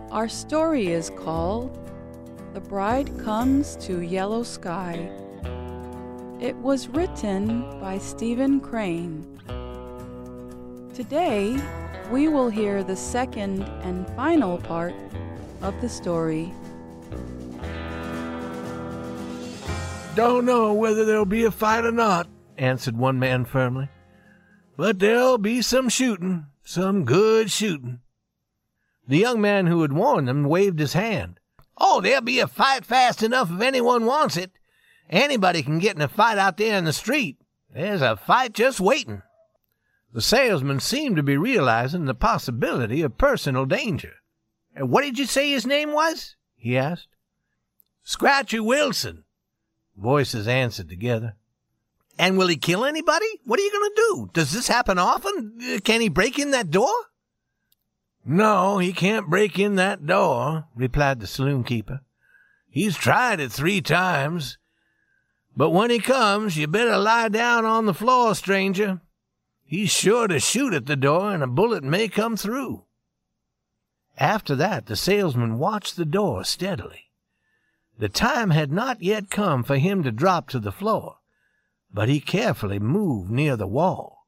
Our story is called The Bride Comes to Yellow Sky. It was written by Stephen Crane. Today, we will hear the second and final part of the story. "Don't know whether there'll be a fight or not," answered one man firmly. "But there'll be some shooting, some good shooting." The young man who had warned them waved his hand. "Oh, there'll be a fight fast enough if anyone wants it. Anybody can get in a fight out there in the street. There's a fight just waiting." The salesman seemed to be realizing the possibility of personal danger. "What did you say his name was?" he asked. "Scratchy Wilson," voices answered together. "And will he kill anybody? What are you going to do? Does this happen often? Can he break in that door?" "No, he can't break in that door," replied the saloon keeper. "He's tried it 3 times. But when he comes, you better lie down on the floor, stranger. He's sure to shoot at the door, and a bullet may come through." After that, the salesman watched the door steadily. The time had not yet come for him to drop to the floor, but he carefully moved near the wall.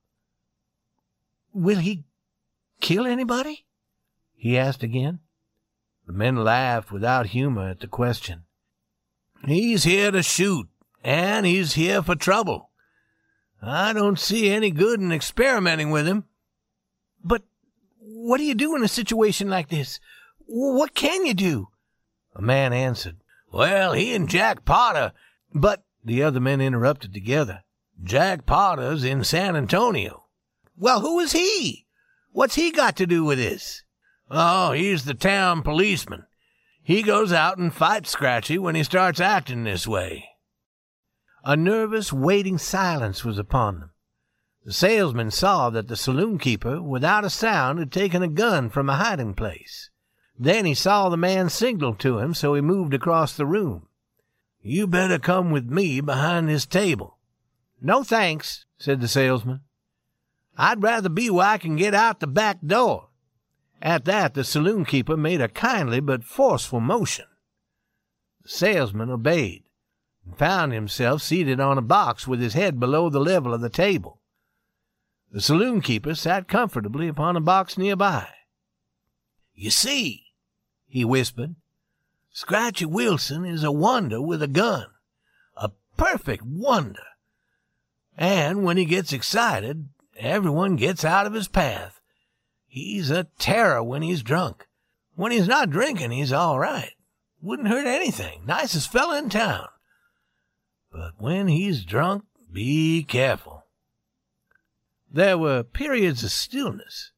"Will he kill anybody?" he asked again. The men laughed without humor at the question. "He's here to shoot, and he's here for trouble. I don't see any good in experimenting with him." "But what do you do in a situation like this? What can you do?" A man answered. "Well, he and Jack Potter—" But the other men interrupted together. "Jack Potter's in San Antonio." "Well, who is he? What's he got to do with this?" "Oh, he's the town policeman. He goes out and fights Scratchy when he starts acting this way." A nervous, waiting silence was upon them. The salesman saw that the saloon keeper, without a sound, had taken a gun from a hiding place. Then he saw the man signal to him, so he moved across the room. "You better come with me behind this table." "No, thanks," said the salesman. "I'd rather be where I can get out the back door." At that, the saloon keeper made a kindly but forceful motion. The salesman obeyed, and found himself seated on a box with his head below the level of the table. The saloon keeper sat comfortably upon a box nearby. "You see," he whispered, "Scratchy Wilson is a wonder with a gun, a perfect wonder. And when he gets excited, everyone gets out of his path. He's a terror when he's drunk. When he's not drinking, he's all right. Wouldn't hurt anything. Nicest fella in town. But when he's drunk, be careful." There were periods of stillness.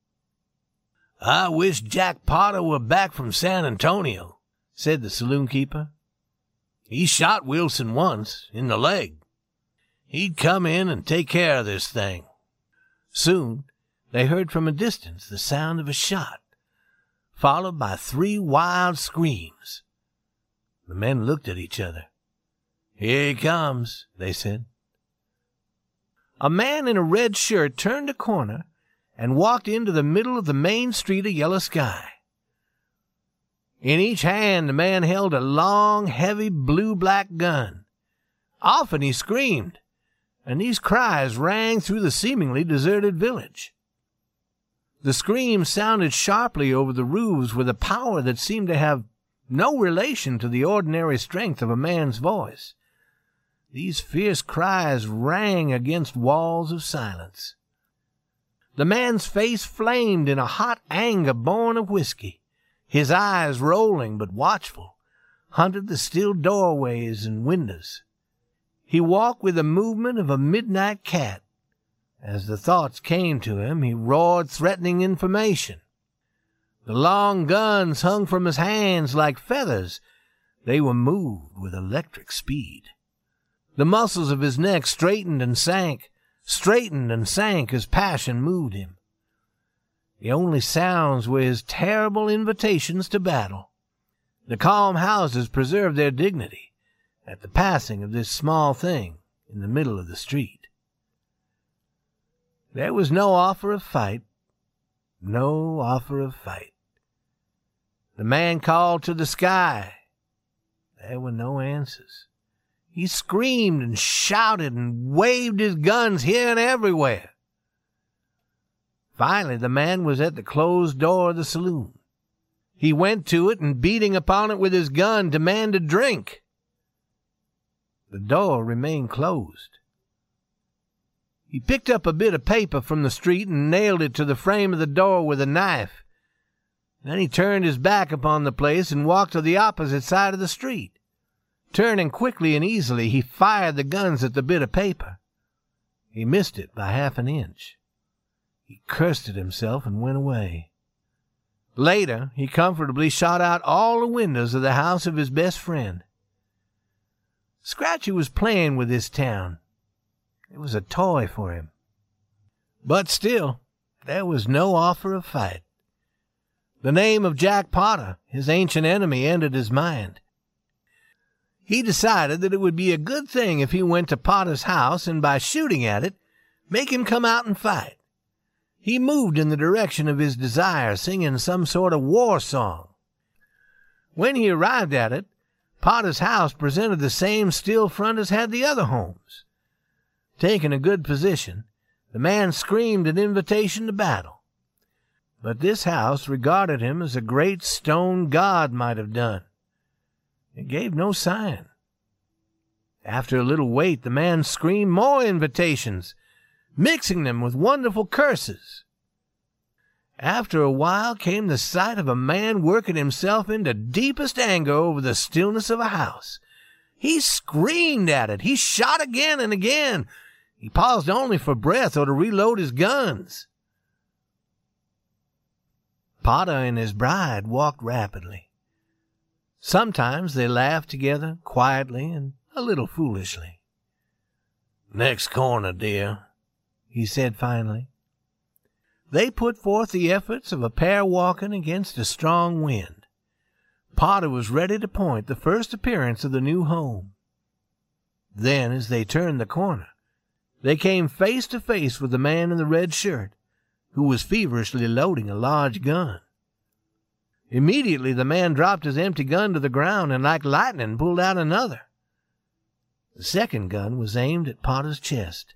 "I wish Jack Potter were back from San Antonio," said the saloon keeper. "He shot Wilson once, in the leg. He'd come in and take care of this thing." Soon they heard from a distance the sound of a shot, followed by 3 wild screams. The men looked at each other. "Here he comes," they said. A man in a red shirt turned a corner and walked into the middle of the main street of Yellow Sky. In each hand the man held a long, heavy, blue-black gun. Often he screamed, and these cries rang through the seemingly deserted village. The screams sounded sharply over the roofs with a power that seemed to have no relation to the ordinary strength of a man's voice. These fierce cries rang against walls of silence. The man's face flamed in a hot anger born of whiskey. His eyes, rolling but watchful, hunted the still doorways and windows. He walked with the movement of a midnight cat. As the thoughts came to him, he roared threatening information. The long guns hung from his hands like feathers. They were moved with electric speed. The muscles of his neck straightened and sank as passion moved him. The only sounds were his terrible invitations to battle. The calm houses preserved their dignity at the passing of this small thing in the middle of the street. There was no offer of fight, no offer of fight. The man called to the sky. There were no answers. He screamed and shouted and waved his guns here and everywhere. Finally, the man was at the closed door of the saloon. He went to it and, beating upon it with his gun, demanded drink. The door remained closed. He picked up a bit of paper from the street and nailed it to the frame of the door with a knife. Then he turned his back upon the place and walked to the opposite side of the street. Turning quickly and easily, he fired the guns at the bit of paper. He missed it by half an inch. He cursed at himself and went away. Later, he comfortably shot out all the windows of the house of his best friend. Scratchy was playing with this town. It was a toy for him. But still, there was no offer of fight. The name of Jack Potter, his ancient enemy, entered his mind. He decided that it would be a good thing if he went to Potter's house and, by shooting at it, make him come out and fight. He moved in the direction of his desire, singing some sort of war song. When he arrived at it, Potter's house presented the same still front as had the other homes. Taking a good position, the man screamed an invitation to battle. But this house regarded him as a great stone god might have done. It gave no sign. After a little wait, the man screamed more invitations, mixing them with wonderful curses. After a while came the sight of a man working himself into deepest anger over the stillness of a house. He screamed at it. He shot again and again. He paused only for breath or to reload his guns. Potter and his bride walked rapidly. Sometimes they laughed together, quietly and a little foolishly. "Next corner, dear," he said finally. They put forth the efforts of a pair walking against a strong wind. Potter was ready to point the first appearance of the new home. Then, as they turned the corner, they came face to face with the man in the red shirt, who was feverishly loading a large gun. Immediately the man dropped his empty gun to the ground and like lightning pulled out another. The second gun was aimed at Potter's chest.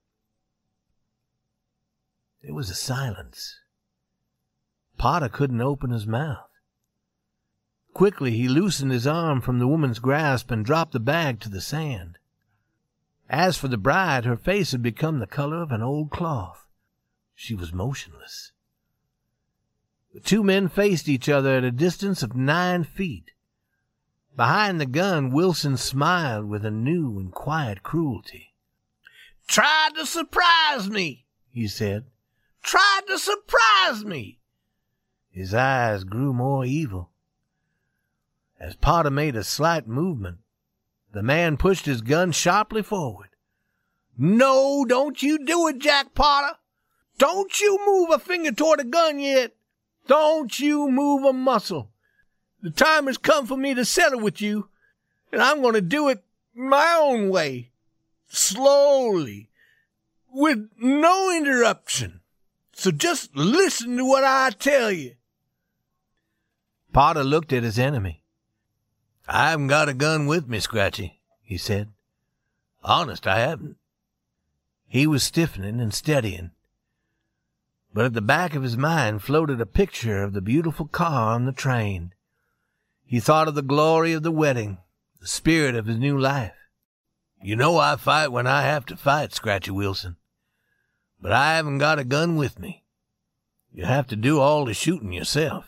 There was a silence. Potter couldn't open his mouth. Quickly he loosened his arm from the woman's grasp and dropped the bag to the sand. As for the bride, her face had become the color of an old cloth. She was motionless. The two men faced each other at a distance of 9 feet. Behind the gun, Wilson smiled with a new and quiet cruelty. "Tried to surprise me," he said. "Tried to surprise me." His eyes grew more evil. As Potter made a slight movement, the man pushed his gun sharply forward. "No, don't you do it, Jack Potter. Don't you move a finger toward the gun yet. Don't you move a muscle. The time has come for me to settle with you, and I'm going to do it my own way, slowly, with no interruption. So just listen to what I tell you." Potter looked at his enemy. "I haven't got a gun with me, Scratchy," he said. "Honest, I haven't." He was stiffening and steadying. But at the back of his mind floated a picture of the beautiful car on the train. He thought of the glory of the wedding, the spirit of his new life. "You know I fight when I have to fight, Scratchy Wilson. But I haven't got a gun with me. You have to do all the shooting yourself."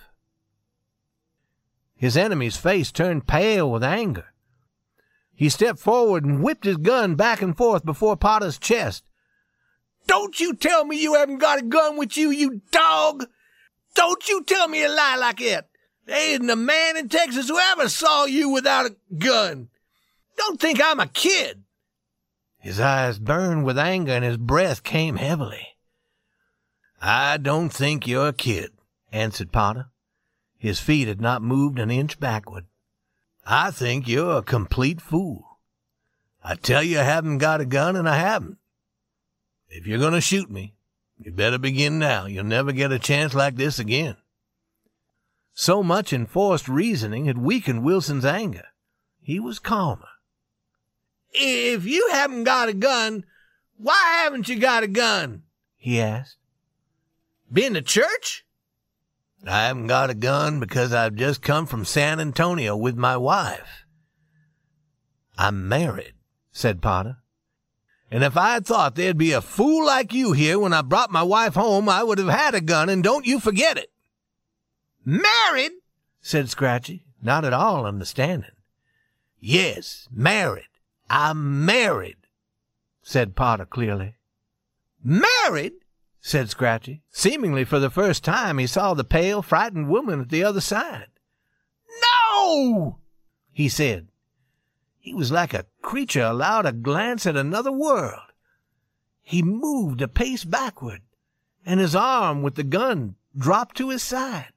His enemy's face turned pale with anger. He stepped forward and whipped his gun back and forth before Potter's chest. "Don't you tell me you haven't got a gun with you, you dog! Don't you tell me a lie like that! There isn't a man in Texas who ever saw you without a gun! Don't think I'm a kid!" His eyes burned with anger and his breath came heavily. "I don't think you're a kid," answered Potter. His feet had not moved an inch backward. "I think you're a complete fool. I tell you I haven't got a gun, and I haven't. If you're going to shoot me, you better begin now. You'll never get a chance like this again." So much enforced reasoning had weakened Wilson's anger. He was calmer. "If you haven't got a gun, why haven't you got a gun?" he asked. "Been to church?" "I haven't got a gun because I've just come from San Antonio with my wife." "I'm married," said Potter. "And if I had thought there'd be a fool like you here when I brought my wife home, I would have had a gun, and don't you forget it." "Married?" said Scratchy, not at all understanding. "Yes, married. I'm married," said Potter clearly. "Married?" said Scratchy. Seemingly for the first time he saw the pale, frightened woman at the other side. "No!" he said. He was like a creature allowed a glance at another world. He moved a pace backward, and his arm with the gun dropped to his side.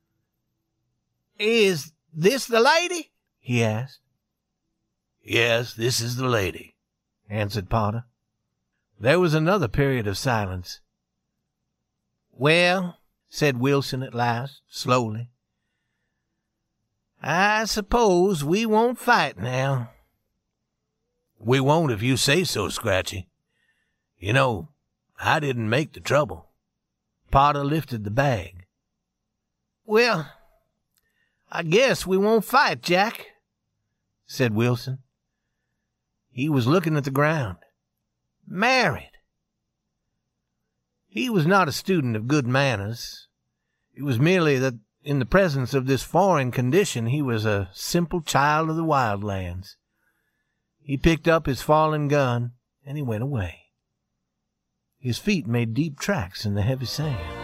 "Is this the lady?" he asked. "Yes, this is the lady," answered Potter. There was another period of silence. "Well," said Wilson at last, slowly, "I suppose we won't fight now." "We won't if you say so, Scratchy. You know, I didn't make the trouble." Potter lifted the bag. "Well, I guess we won't fight, Jack," said Wilson. He was looking at the ground. Married. He was not a student of good manners. It was merely that in the presence of this foreign condition he was a simple child of the wild lands. He picked up his fallen gun, and he went away. His feet made deep tracks in the heavy sand.